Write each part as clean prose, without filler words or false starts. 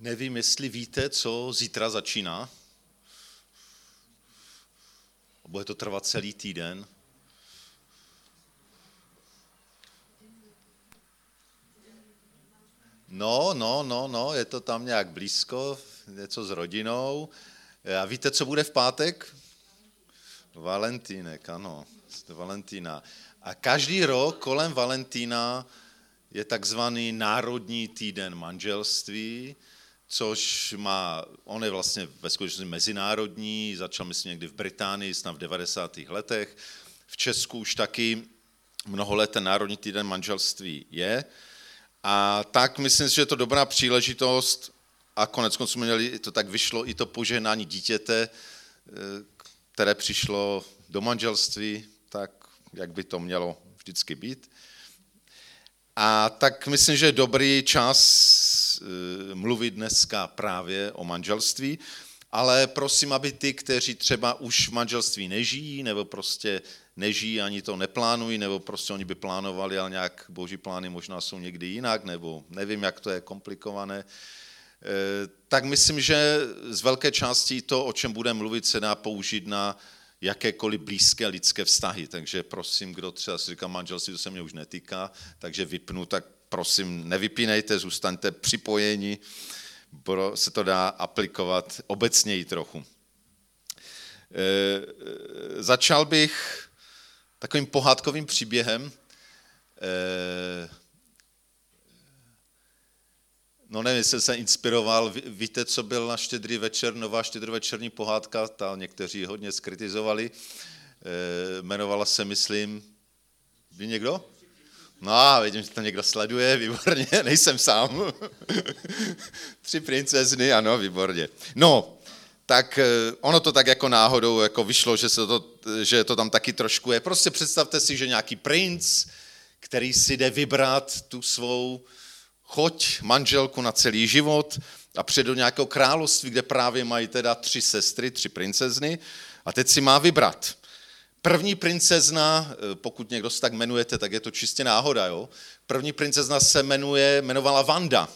Nevím, jestli víte, co zítra začíná. Bude to trvat celý týden. No, je to tam nějak blízko, něco s rodinou. A víte, co bude v pátek? Valentínek, ano, Valentína. A každý rok kolem Valentína je takzvaný Národní týden manželství, což on je vlastně ve skutečnosti mezinárodní, začal myslím někdy v Británii, snad v 90. letech. V Česku už taky mnoho let ten Národní týden manželství je. A tak myslím si, že je to dobrá příležitost a koneckonců měli, to tak vyšlo i to požehnání dítěte, které přišlo do manželství, tak jak by to mělo vždycky být. A tak myslím, že je dobrý čas mluvit dneska právě o manželství, ale prosím, aby ty, kteří třeba už v manželství nežijí, nebo prostě nežijí, ani to neplánují, nebo prostě oni by plánovali, ale nějak boží plány možná jsou někdy jinak, nebo nevím, jak to je komplikované, tak myslím, že z velké části to, o čem budeme mluvit, se dá použít na jakékoliv blízké lidské vztahy. Takže prosím, kdo třeba si říká manželství, to se mě už netýká, takže vypnu, tak prosím, nevypínejte, zůstaňte připojeni, se to dá aplikovat obecněji trochu. Začal bych takovým pohádkovým příběhem. No nevím, jsem se inspiroval. Víte, co byl na Štědrý večer, nová štědrovečerní pohádka, ta někteří hodně skritizovali. Jmenovala se, myslím, ví někdo? No, vidím, že to někdo sleduje, výborně, nejsem sám. 3 princezny, ano, výborně. No, tak ono to tak jako náhodou jako vyšlo, že to tam taky trošku je. Prostě představte si, že nějaký princ, který si jde vybrat tu svou manželku na celý život a přijde do nějakého království, kde právě mají teda 3 sestry, 3 princezny a teď si má vybrat. První princezna, pokud někdo se tak jmenujete, tak je to čistě náhoda, jo? První princezna se jmenovala Vanda.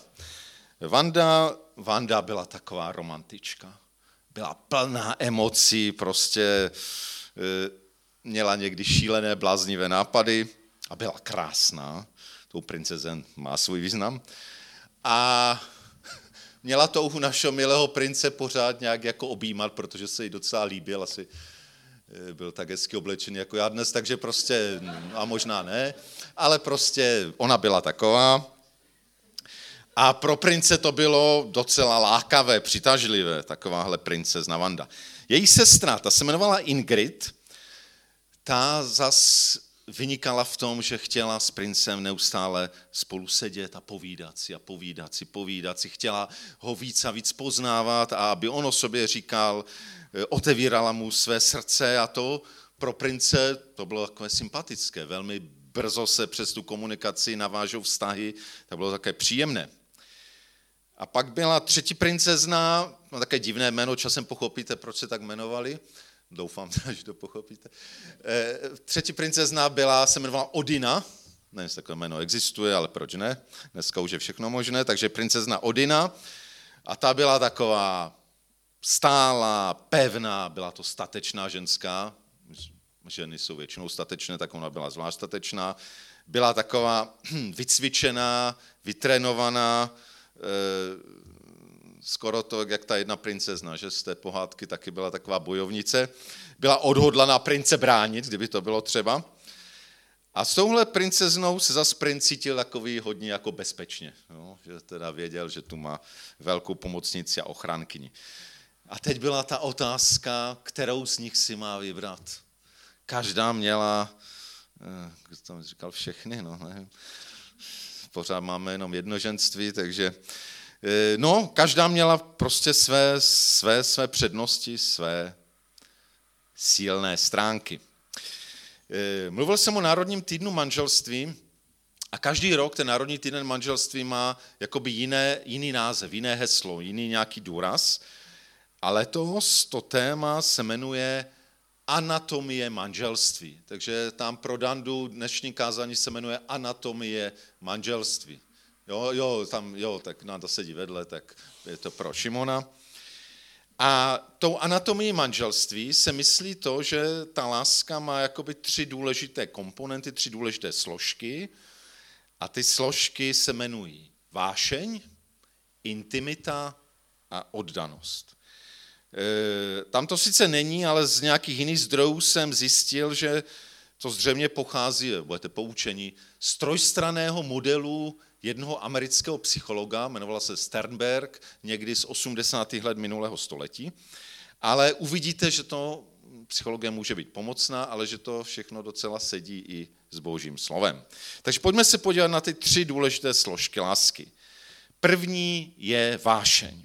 Vanda byla taková romantička. Byla plná emocí, prostě měla někdy šílené, bláznivé nápady a byla krásná. Tou princezen má svůj význam. A měla touhu našeho milého prince pořád nějak jako objímat, protože se jí docela líbil, asi byl tak hezky oblečený jako já dnes, takže prostě, a možná ne, ale prostě ona byla taková. A pro prince to bylo docela lákavé, přitažlivé, takováhle princezna Vanda. Její sestra, ta se jmenovala Ingrid, ta zas vynikala v tom, že chtěla s princem neustále spolu sedět a povídat si. Chtěla ho víc a víc poznávat a aby on o sobě říkal, otevírala mu své srdce a to pro prince to bylo takové sympatické. Velmi brzo se přes tu komunikaci navážou vztahy, to bylo také příjemné. A pak byla 3. princezna, no také divné jméno, časem pochopíte, proč se tak jmenovali. Doufám, že to pochopíte. 3. princezna se jmenovala Odina, nevím, jestli takové jméno existuje, ale proč ne? Dneska už je všechno možné, takže princezna Odina a ta byla taková stálá, pevná, byla to statečná ženská, ženy jsou většinou statečné, tak ona byla zvlášť statečná, byla taková vycvičená, vytrénovaná, skoro to, jak ta jedna princezna, že z té pohádky taky byla taková bojovnice. Byla odhodlaná prince bránit, kdyby to bylo třeba. A s touhle princeznou se zas princ cítil takový hodně jako bezpečně. Jo? Že teda věděl, že tu má velkou pomocnici a ochránkyni. A teď byla ta otázka, kterou z nich si má vybrat. Každá měla, kdo tam říkal všechny, no nevím. Pořád máme jenom jednoženství, takže no, každá měla prostě své přednosti, své sílné stránky. Mluvil jsem o Národním týdnu manželství a každý rok ten Národní týden manželství má jakoby jiný název, jiné heslo, jiný nějaký důraz. A letos to téma se jmenuje Anatomie manželství. Takže tam pro Dandu dnešní kázání se jmenuje Anatomie manželství. Tak to sedí vedle, tak je to pro Šimona. A tou anatomii manželství se myslí to, že ta láska má jakoby 3 důležité komponenty, 3 důležité složky a ty složky se jmenují vášeň, intimita a oddanost. Tam to sice není, ale z nějakých jiných zdrojů jsem zjistil, že to zřejmě pochází, budete poučeni, z trojstranného modelu jednoho amerického psychologa, jmenovala se Sternberg, někdy z 80. let minulého století, ale uvidíte, že to psychologie může být pomocná, ale že to všechno docela sedí i s Božím slovem. Takže pojďme se podívat na ty 3 důležité složky lásky. První je vášeň.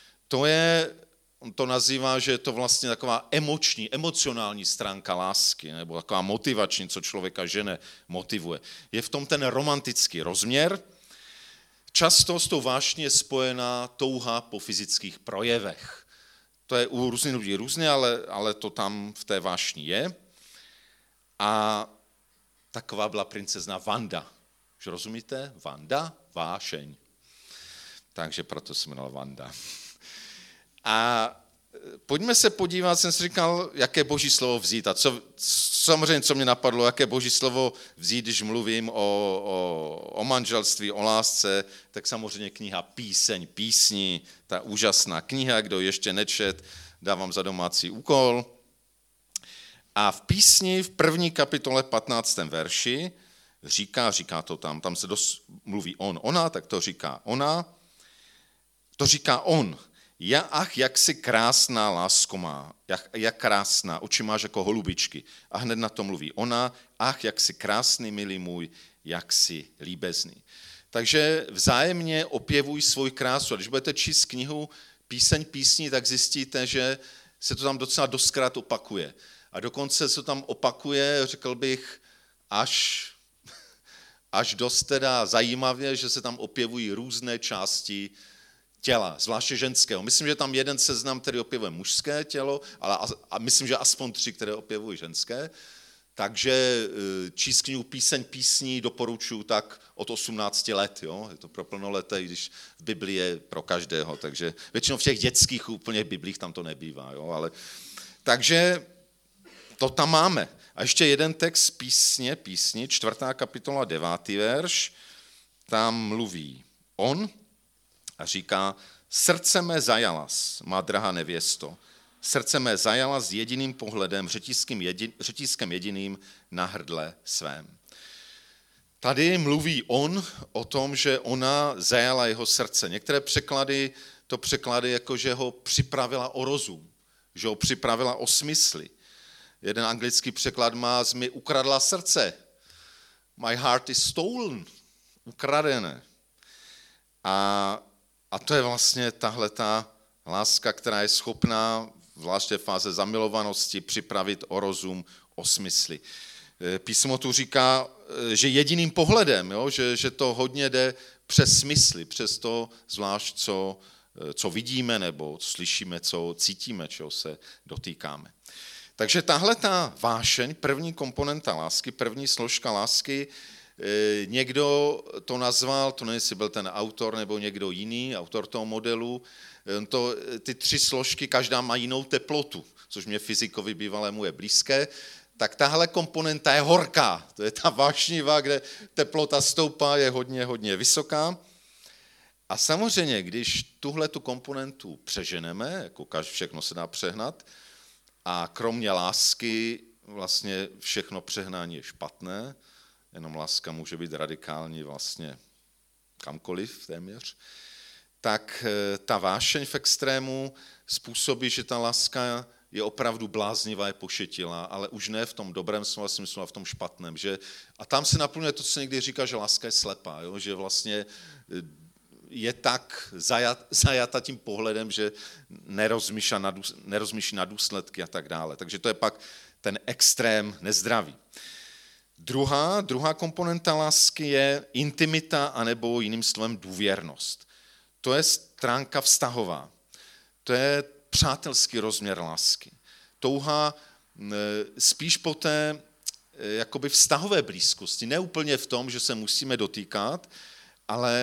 On to nazývá, že je to vlastně taková emocionální stránka lásky, nebo taková motivační, co člověka žene, motivuje. Je v tom ten romantický rozměr. Často s tou vášní je spojená touha po fyzických projevech. To je u různých lidí různé, ale to tam v té vášni je. A taková byla princezna Vanda. Už rozumíte? Vanda, vášeň. Takže proto se jmenovala Vanda. A pojďme se podívat, jsem si říkal, jaké Boží slovo vzít. A samozřejmě, co mě napadlo, jaké Boží slovo vzít, když mluvím o manželství, o lásce, tak samozřejmě kniha Píseň písní, ta úžasná kniha, kdo ještě nečet, dávám za domácí úkol. A v písni v 1. kapitole 15. verši říká to tam se mluví ona, tak to říká ona, to říká on. Jak si krásná, lásko má, jak krásná, oči máš jako holubičky. A hned na to mluví ona, jak si krásný, milý můj, jak si líbezný. Takže vzájemně opěvuj svou krásu. A když budete číst knihu Píseň písní, tak zjistíte, že se to tam docela doskrát opakuje. A dokonce se to tam opakuje, řekl bych, až dost teda zajímavě, že se tam opěvují různé části těla, zvláště ženského. Myslím, že tam jeden seznam, který opěvuje mužské tělo, a myslím, že aspoň 3, které opěvují ženské. Takže číst knihu Píseň písní doporučuji tak od 18 let. Jo? Je to pro plnoleté, když v Biblii je pro každého. Takže většinou v těch dětských úplně biblích tam to nebývá. Jo? Takže to tam máme. A ještě jeden text písni, 4. kapitola, 9. verš, tam mluví on, a říká, srdce mé zajalas, má drahá nevěsto, srdce mé zajalas jediným pohledem, řetízkem jediným na hrdle svém. Tady mluví on o tom, že ona zajala jeho srdce. Některé překlady to překlady jako, že ho připravila o rozum, že ho připravila o smysly. Jeden anglický překlad má, mi ukradla srdce. My heart is stolen, ukradené. A to je vlastně tahleta láska, která je schopná, zvláště v fáze zamilovanosti, připravit o rozum, o smysly. Písmo tu říká, že jediným pohledem, jo, že to hodně jde přes smysly, přes to zvlášť, co vidíme, nebo slyšíme, co cítíme, čeho se dotýkáme. Takže tahleta vášeň, první komponenta lásky, první složka lásky, někdo to nazval, to nevím, jestli byl ten autor nebo někdo jiný, autor toho modelu, ty 3 složky, každá má jinou teplotu, což mě fyzikovi bývalému je blízké, tak tahle komponenta je horká, to je ta vášnivá, kde teplota stoupá, je hodně, hodně vysoká. A samozřejmě, když tuhletu komponentu přeženeme, jako všechno se dá přehnat, a kromě lásky vlastně všechno přehnání je špatné, jenom láska může být radikální vlastně kamkoliv téměř, tak ta vášeň v extrému způsobí, že ta láska je opravdu bláznivá, je pošetilá, ale už ne v tom dobrém slova smyslu, a v tom špatném. A tam se naplňuje to, co někdy říká, že láska je slepá, jo? Že vlastně je tak zajata tím pohledem, že nerozmýšlí na důsledky a tak dále. Takže to je pak ten extrém nezdravý. Druhá komponenta lásky je intimita, anebo jiným slovem důvěrnost. To je stránka vztahová. To je přátelský rozměr lásky. Touha spíš po té jakoby vztahové blízkosti. Ne úplně v tom, že se musíme dotýkat, ale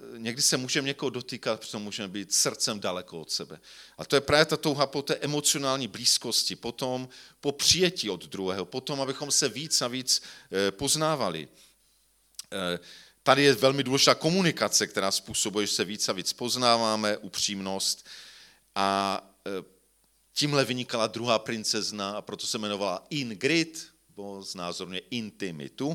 někdy se můžeme někoho dotýkat, protože můžeme být srdcem daleko od sebe. A to je právě ta touha po té emocionální blízkosti, potom po přijetí od druhého, potom, abychom se víc a víc poznávali. Tady je velmi důležitá komunikace, která způsobuje, že se víc a víc poznáváme, upřímnost. A tímhle vynikala druhá princezna a proto se jmenovala Ingrid, bo znázorňuje intimitu.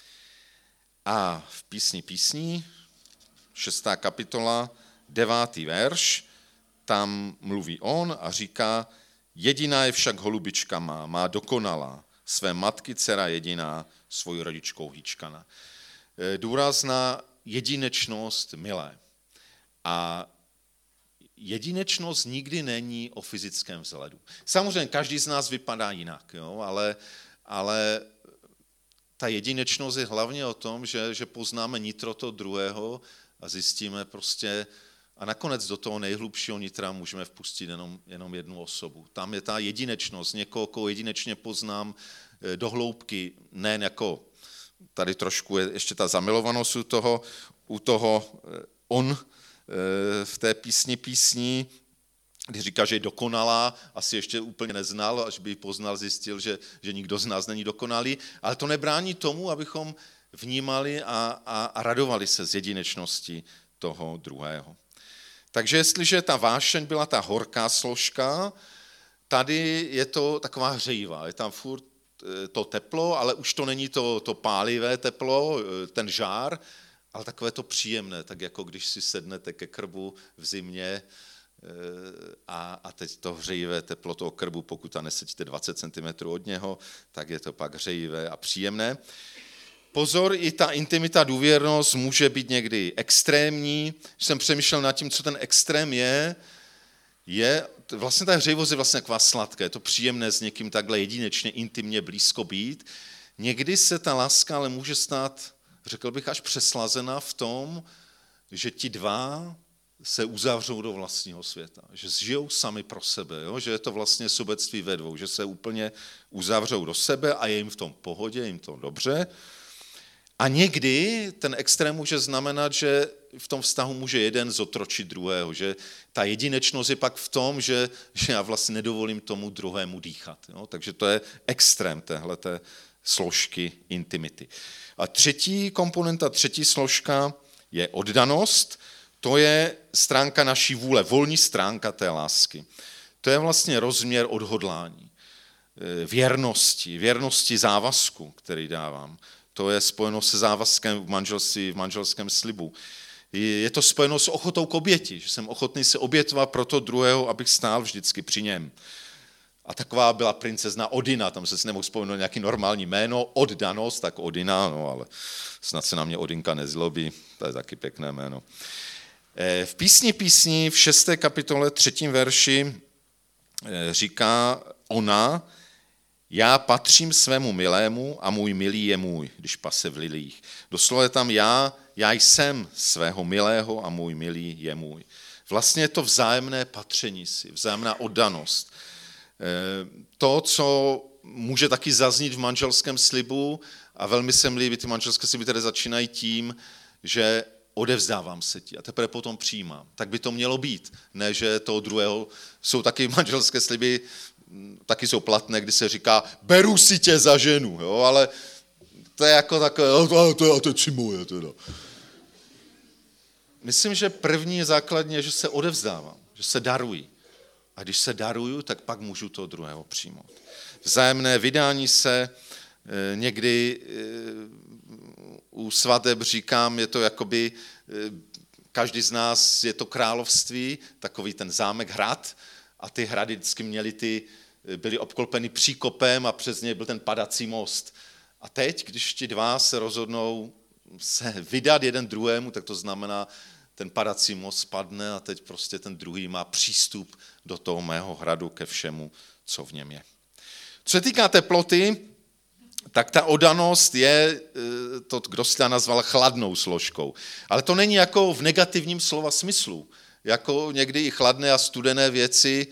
A v písni písní, 6. kapitola, 9. verš, tam mluví on a říká, jediná je však holubička má dokonalá, své matky dcera jediná, svoji rodičkou hýčkana. Důraz na jedinečnost milé. A jedinečnost nikdy není o fyzickém vzhledu. Samozřejmě každý z nás vypadá jinak, jo? Ale ta jedinečnost je hlavně o tom, že poznáme nitro toho druhého a zjistíme prostě, a nakonec do toho nejhlubšího nitra můžeme vpustit jenom jednu osobu. Tam je ta jedinečnost, někoho, koho jedinečně poznám do hloubky, nejen jako tady trošku je ještě ta zamilovanost u toho on v té písní, když říká, že je dokonalá, asi ještě úplně neznal, až by ji poznal, zjistil, že nikdo z nás není dokonalý, ale to nebrání tomu, abychom vnímali a radovali se z jedinečnosti toho druhého. Takže jestliže ta vášeň byla ta horká složka, tady je to taková hřejivá, je tam furt to teplo, ale už to není to pálivé teplo, ten žár, ale takové to příjemné, tak jako když si sednete ke krbu v zimě a teď to hřejivé teplo toho krbu, pokud tam nesedíte 20 cm od něho, tak je to pak hřejivé a příjemné. Pozor, i ta intimita, důvěrnost může být někdy extrémní. Když jsem přemýšlel nad tím, co ten extrém je vlastně ta hřejivost je vlastně taková sladká, je to příjemné s někým takhle jedinečně, intimně blízko být. Někdy se ta láska ale může stát, řekl bych, až přeslazená v tom, že ti dva se uzavřou do vlastního světa, že žijou sami pro sebe, jo? Že je to vlastně sobectví ve dvou, že se úplně uzavřou do sebe a je jim v tom pohodě, je jim to dobře. A někdy ten extrém může znamenat, že v tom vztahu může jeden zotročit druhého, že ta jedinečnost je pak v tom, že já vlastně nedovolím tomu druhému dýchat. Jo? Takže to je extrém téhleté složky intimity. A třetí komponenta, třetí složka je oddanost. To je stránka naší vůle, volní stránka té lásky. To je vlastně rozměr odhodlání, věrnosti závazku, který dávám. To je spojeno se závazkem v manželství, v manželském slibu. Je to spojeno s ochotou k oběti, že jsem ochotný se obětovat pro to druhého, abych stál vždycky při něm. A taková byla princezna Odina, tam se si nemohl vzpomenout nějaký normální jméno, oddanost, tak Odina, no ale snad se na mě Odinka nezlobí, to je taky pěkné jméno. V písni v 6. kapitole 3. verši říká ona, já patřím svému milému a můj milý je můj, když pase v lilích. Doslova je tam já jsem svého milého a můj milý je můj. Vlastně je to vzájemné patření si, vzájemná oddanost. To, co může taky zaznít v manželském slibu, a velmi se mi líbí, ty manželské sliby, které začínají tím, že odevzdávám se ti a teprve potom přijímám. Tak by to mělo být, ne, že toho druhého, jsou taky manželské sliby, taky jsou platné, kdy se říká, beru si tě za ženu, jo, ale to je jako takové, to je si moje teda. Myslím, že první základně je, že se odevzdávám, že se daruji. A když se daruju, tak pak můžu toho druhého přijmout. Vzájemné vydání se, někdy u svateb říkám, je to jakoby, každý z nás je to království, takový ten zámek hrad, a ty hrady vždycky byly obklopeny příkopem a přes něj byl ten padací most. A teď, když ti dva se rozhodnou se vydat jeden druhému, tak to znamená, ten padací most spadne a teď prostě ten druhý má přístup do toho mého hradu ke všemu, co v něm je. Co se týká teploty, tak ta oddanost je, to, kdo si to nazval, chladnou složkou. Ale to není jako v negativním slova smyslu. Jako někdy i chladné a studené věci,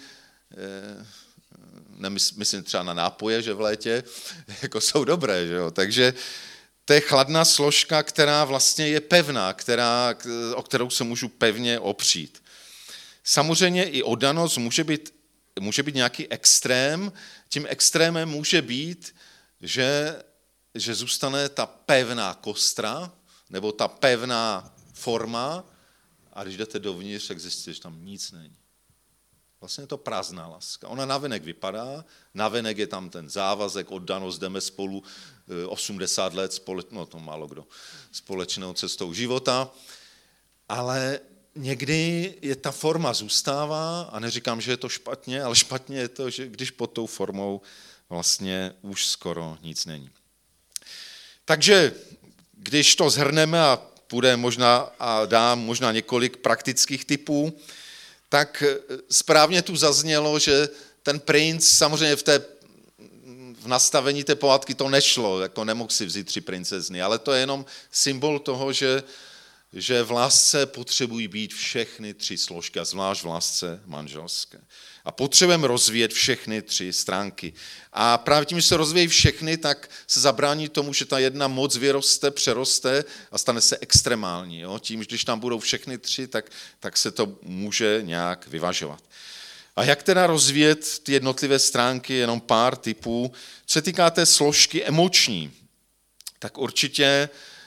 myslím třeba na nápoje, že v létě, jako jsou dobré, že jo. Takže To je chladná složka, která vlastně je pevná, o kterou se můžu pevně opřít. Samozřejmě i oddanost může být nějaký extrém. Tím extrémem může být, že zůstane ta pevná kostra, nebo ta pevná forma, a když jdete dovnitř, tak zjistíte, že tam nic není. Vlastně je to prázdná láska. Ona navenek vypadá, navenek je tam ten závazek, oddanost, jdeme spolu 80 let, to málo kdo, společnou cestou života, ale někdy je ta forma zůstává, a neříkám, že je to špatně, ale špatně je to, že když pod tou formou vlastně už skoro nic není. Takže když to shrneme a půjde možná a dám možná několik praktických tipů, tak správně tu zaznělo, že ten princ samozřejmě v nastavení té pohádky to nešlo, jako nemohl si vzít 3 princezny, ale to je jenom symbol toho, že v lásce potřebují být všechny 3 složky, a zvlášť v lásce manželské. A potřebujeme rozvíjet všechny 3 stránky. A právě tím, že se rozvíjí všechny, tak se zabrání tomu, že ta jedna moc vyroste, přeroste a stane se extrémální. Jo? Tím, že když tam budou všechny 3, tak se to může nějak vyvažovat. A jak teda rozvíjet ty jednotlivé stránky, jenom pár tipů. Co se týká té složky emoční, tak určitě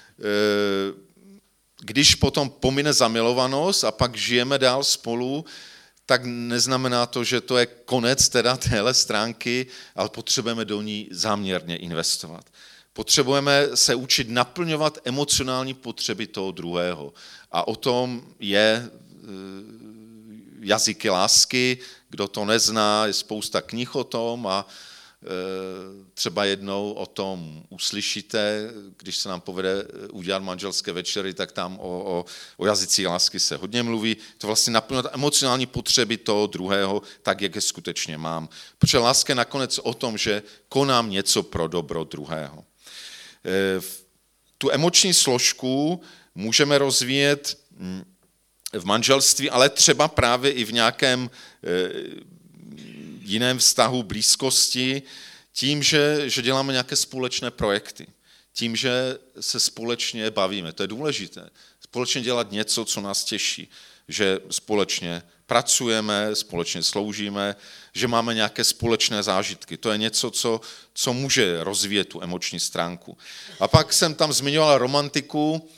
když potom pomine zamilovanost a pak žijeme dál spolu, tak neznamená to, že to je konec teda téhle stránky, ale potřebujeme do ní záměrně investovat. Potřebujeme se učit naplňovat emocionální potřeby toho druhého. A o tom je Jazyky lásky, kdo to nezná, je spousta knih o tom a třeba jednou o tom uslyšíte, když se nám povede udělat manželské večery, tak tam o jazycích lásky se hodně mluví. To vlastně naplňovat emocionální potřeby toho druhého, tak, jak je skutečně mám. Protože láska je nakonec o tom, že konám něco pro dobro druhého. Tu emoční složku můžeme rozvíjet v manželství, ale třeba právě i v nějakém jiném vztahu, blízkosti, tím, že děláme nějaké společné projekty, tím, že se společně bavíme, to je důležité. Společně dělat něco, co nás těší, že společně pracujeme, společně sloužíme, že máme nějaké společné zážitky. To je něco, co může rozvíjet tu emoční stránku. A pak jsem tam zmiňoval romantiku.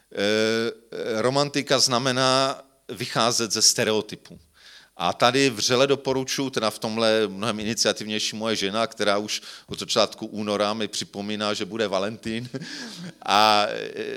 Romantika znamená vycházet ze stereotypů. A tady vřele doporučuji, teda v tomhle mnohem iniciativnější moje žena, která už od začátku února mi připomíná, že bude Valentín. A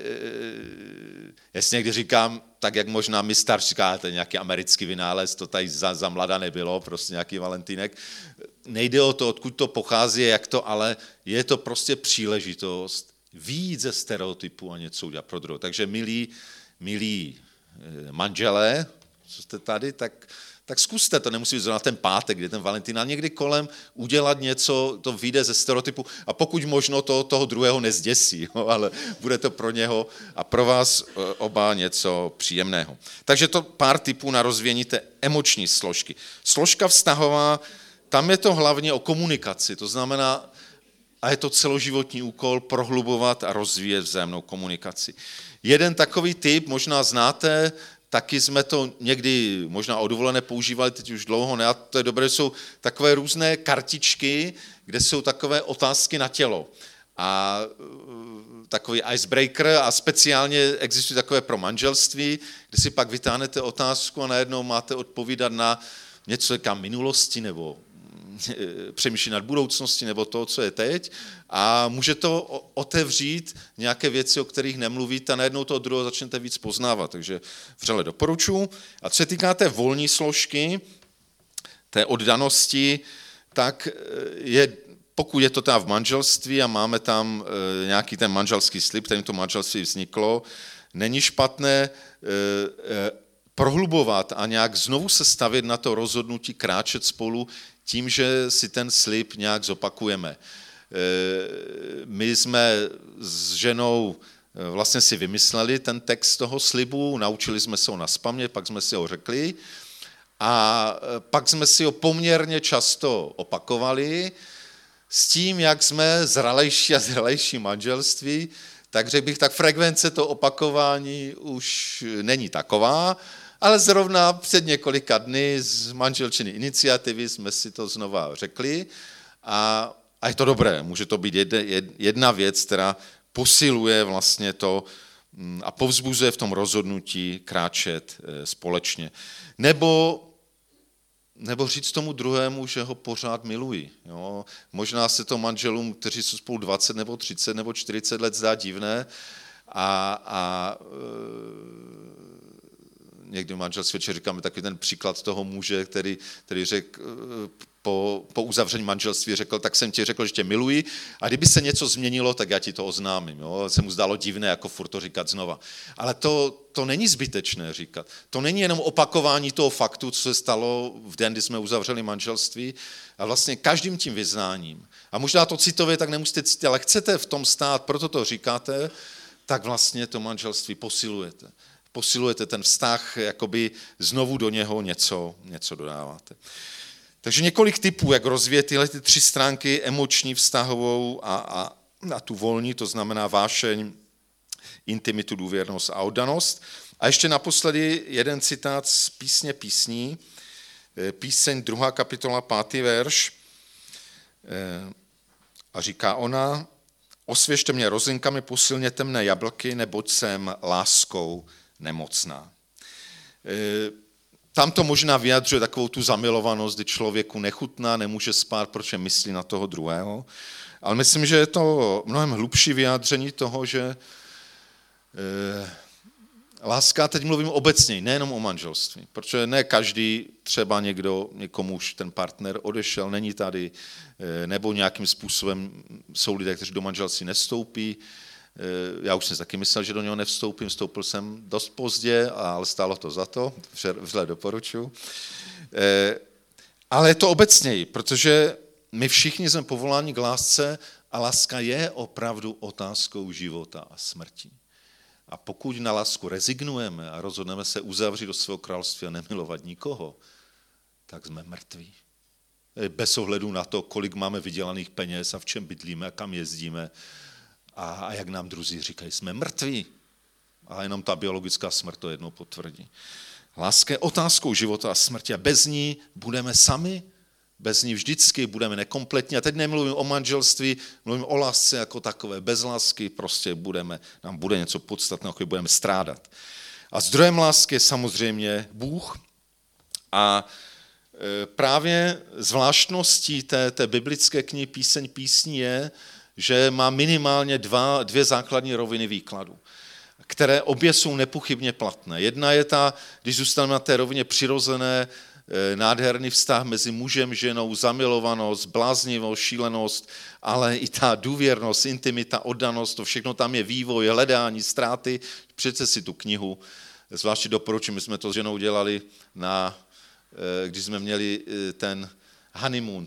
já si někdy říkám, tak jak možná my starší, říkáte, nějaký americký vynález, to tady za mlada nebylo, prostě nějaký Valentínek. Nejde o to, odkud to pochází, jak to, ale je to prostě příležitost vyjít ze stereotypu a něco udělat pro druhého. Takže milí manželé, co jste tady, tak zkuste, to nemusí být zrovna ten pátek, kdy ten Valentín, ale někdy kolem udělat něco, to vyjde ze stereotypu a pokud možno toho druhého nezděsí, jo, ale bude to pro něho a pro vás oba něco příjemného. Takže to pár tipů na rozvíjení té emoční složky. Složka vztahová, tam je to hlavně o komunikaci, to znamená, a je to celoživotní úkol prohlubovat a rozvíjet vzájemnou komunikaci. Jeden takový tip, možná znáte, taky jsme to někdy možná o dovolené používali, teď už dlouho ne, a to je dobré, jsou takové různé kartičky, kde jsou takové otázky na tělo. A takový icebreaker a speciálně existují takové pro manželství, kde si pak vytáhnete otázku a najednou máte odpovídat na něco jaká minulosti nebo přemýšlí nad budoucností nebo to, co je teď a může to otevřít nějaké věci, o kterých nemluvíte a najednou toho druhého začnete víc poznávat, takže vřele doporučuji. A co se týká té volní složky, té oddanosti, tak pokud je to tam v manželství a máme tam nějaký ten manželský slib, kterým to manželství vzniklo, není špatné prohlubovat a nějak znovu se stavět na to rozhodnutí kráčet spolu tím, že si ten slib nějak zopakujeme. My jsme s ženou vlastně si vymysleli ten text toho slibu, naučili jsme se ho nazpaměť, pak jsme si ho řekli a pak jsme si ho poměrně často opakovali s tím, jak jsme zralejší a zralejší manželství, Tak řekl bych, tak frekvence to opakování už není taková, ale zrovna před několika dny z manželčiny iniciativy jsme si to znova řekli a je to dobré. Může to být jedna věc, která posiluje vlastně to a povzbuzuje v tom rozhodnutí kráčet společně. Nebo říct tomu druhému, že ho pořád miluji. Jo? Možná se to manželům, kteří jsou spolu 20 nebo 30 nebo 40 let, zdá divné a někdy v manželství říkáme takový ten příklad toho muže, který řekl po uzavření manželství řekl, tak jsem ti řekl, že tě miluji a kdyby se něco změnilo, tak já ti to oznámím. Jo? Se mu zdálo divné, jako furt to říkat znova. Ale to není zbytečné říkat. To není jenom opakování toho faktu, co se stalo v den, kdy jsme uzavřeli manželství, a vlastně každým tím vyznáním. A možná to citově tak nemusíte cítit, ale chcete v tom stát, proto to říkáte, tak vlastně to manželství posilujete. Posilujete ten vztah, jakoby znovu do něho něco dodáváte. Takže několik tipů, jak rozvíjet tyhle 3 stránky, emoční, vztahovou a tu volní, to znamená vášeň, intimitu, důvěrnost a oddanost. A ještě naposledy jeden citát z písně písní, píseň 2. kapitola 5. verš. A říká ona, osvěžte mě rozinkami, posilněte mne jablky, neboť jsem láskou nemocná. Tam to možná vyjadřuje takovou tu zamilovanost, kdy člověku nechutná, nemůže spát, protože myslí na toho druhého. Ale myslím, že je to mnohem hlubší vyjádření toho, že láska, teď mluvím obecně, nejenom o manželství, protože ne každý, třeba někomu už ten partner odešel, není tady, nebo nějakým způsobem jsou lidé, kteří do manželství nevstoupí. Já už jsem taky myslel, že do něho nevstoupím, vstoupil jsem dost pozdě, ale stálo to za to, vřele doporučuji. Ale je to obecněji, protože my všichni jsme povoláni k lásce a láska je opravdu otázkou života a smrti. A pokud na lásku rezignujeme a rozhodneme se uzavřít do svého království a nemilovat nikoho, tak jsme mrtví. Bez ohledu na to, kolik máme vydělaných peněz a v čem bydlíme a kam jezdíme a jak nám druzí říkají, jsme mrtví. A jenom ta biologická smrt to jednou potvrdí. Láska je otázkou života a smrti a bez ní budeme sami, bez ní vždycky budeme nekompletní. A teď nemluvím o manželství, mluvím o lásce jako takové. Bez lásky prostě nám bude něco podstatného, jako budeme strádat. A zdrojem lásky je samozřejmě Bůh. A právě zvláštností té biblické knihy Píseň písní je, že má minimálně dvě základní roviny výkladu, které obě jsou nepochybně platné. Jedna je ta, když zůstaneme na té rovině přirozené, nádherný vztah mezi mužem, ženou, zamilovanost, bláznivost, šílenost, ale i ta důvěrnost, intimita, oddanost, to všechno tam je vývoj, hledání, ztráty. Přece si tu knihu, zvláště doporučím, my jsme to s ženou dělali, když jsme měli ten honeymoon,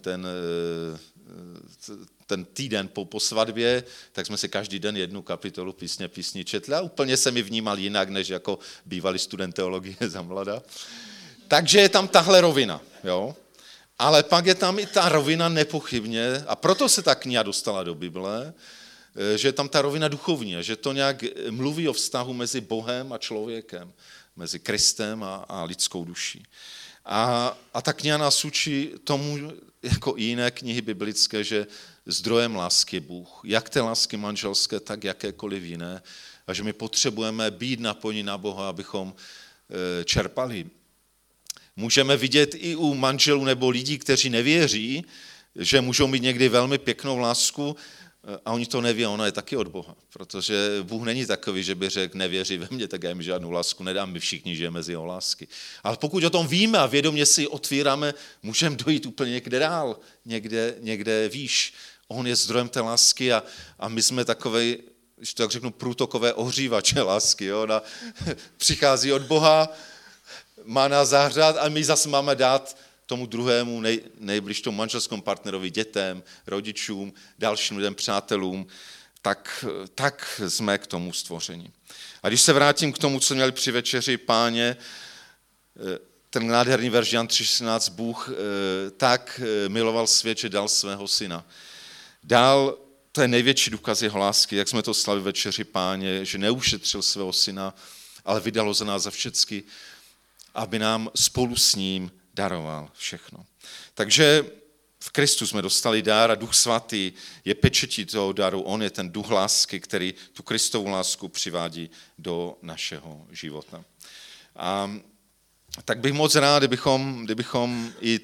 ten týden po svatbě, tak jsme si každý den jednu kapitolu písni četli a úplně se mi vnímal jinak, než jako bývalý student teologie za mlada. Takže je tam tahle rovina, jo? Ale pak je tam i ta rovina nepochybně, a proto se ta kniha dostala do Bible, že je tam ta rovina duchovní, že to nějak mluví o vztahu mezi Bohem a člověkem, mezi Kristem a lidskou duší. A ta kniha nás učí tomu, jako i jiné knihy biblické, že zdrojem lásky je Bůh. Jak té lásky manželské, tak jakékoliv jiné. A že my potřebujeme být napojeni na Boha, abychom čerpali. Můžeme vidět i u manželů nebo lidí, kteří nevěří, že můžou mít někdy velmi pěknou lásku a oni to neví, ona je taky od Boha. Protože Bůh není takový, že by řekl, nevěří ve mě, tak já jim žádnou lásku nedám, my všichni žijeme z jeho lásky. Ale pokud o tom víme a vědomě si ji otvíráme, můžeme dojít úplně někde dál, někde výš. On je zdrojem té lásky a my jsme takové, když to tak řeknu, průtokové ohřívače lásky. Jo? Ona přichází od Boha, má nás zahřát a my zase máme dát tomu druhému, nejbliž tomu manželskému partnerovi, dětem, rodičům, dalším lidem, přátelům, tak jsme k tomu stvoření. A když se vrátím k tomu, co měli při večeři Páně, ten nádherný verš Jan 3,16, Bůh tak miloval svět, že dal svého syna. Dal to je největší důkaz jeho lásky, jak jsme to slavili večeři Páně, že neušetřil svého syna, ale vydalo za nás za všecky, aby nám spolu s ním daroval všechno. Takže v Kristu jsme dostali dar a Duch Svatý je pečetí toho daru. On je ten duch lásky, který tu Kristovu lásku přivádí do našeho života. A tak bych moc rád, kdybychom i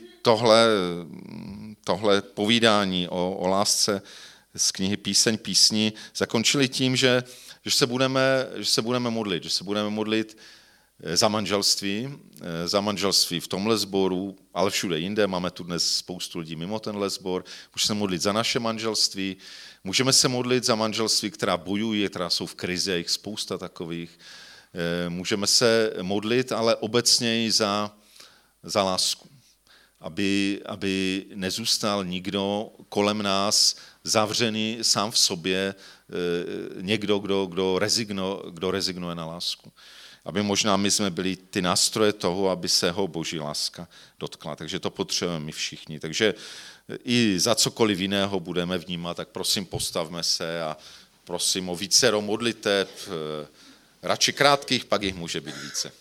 tohle povídání o lásce z knihy Píseň písní zakončili tím, že se budeme modlit za manželství v tomhle sboru, ale všude jinde. Máme tu dnes spoustu lidí mimo tenhle sbor. Můžeme se modlit za naše manželství, můžeme se modlit za manželství, která bojují, která jsou v krizi, je jich spousta takových. Můžeme se modlit, ale obecněji za lásku. Aby nezůstal nikdo kolem nás zavřený sám v sobě, někdo, kdo rezignuje na lásku. Aby možná my jsme byli ty nástroje toho, aby se ho Boží láska dotkla. Takže to potřebujeme my všichni. Takže i za cokoliv jiného budeme vnímat, tak prosím postavme se a prosím o vícero modliteb, radši krátkých, pak jich může být více.